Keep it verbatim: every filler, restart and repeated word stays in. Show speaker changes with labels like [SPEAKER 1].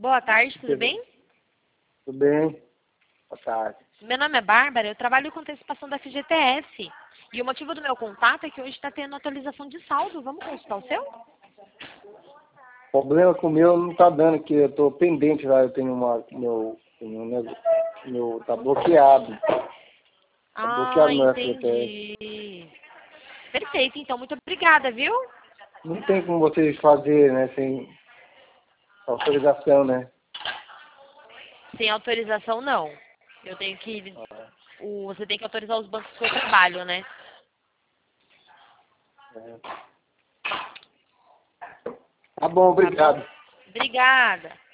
[SPEAKER 1] Boa tarde, tudo bem?
[SPEAKER 2] Tudo bem. Boa tarde.
[SPEAKER 1] Meu nome é Bárbara, eu trabalho com antecipação da F G T S. E o motivo do meu contato é que hoje está tendo atualização de saldo. Vamos consultar o seu?
[SPEAKER 2] O problema com o meu não tá dando, que eu tô pendente lá, eu tenho uma. Meu. Tenho um nego- meu tá bloqueado. Tá
[SPEAKER 1] Ah,
[SPEAKER 2] bloqueado no F G T S.
[SPEAKER 1] entendi. Perfeito, então muito obrigada, viu?
[SPEAKER 2] Não tem como vocês fazer, né, sem autorização, né?
[SPEAKER 1] Sem autorização, não. Eu tenho que.
[SPEAKER 2] Ah,
[SPEAKER 1] O, você tem que autorizar os bancos que eu trabalho, né?
[SPEAKER 2] é. Tá bom,
[SPEAKER 1] Tá bom?
[SPEAKER 2] obrigado.
[SPEAKER 1] Obrigada.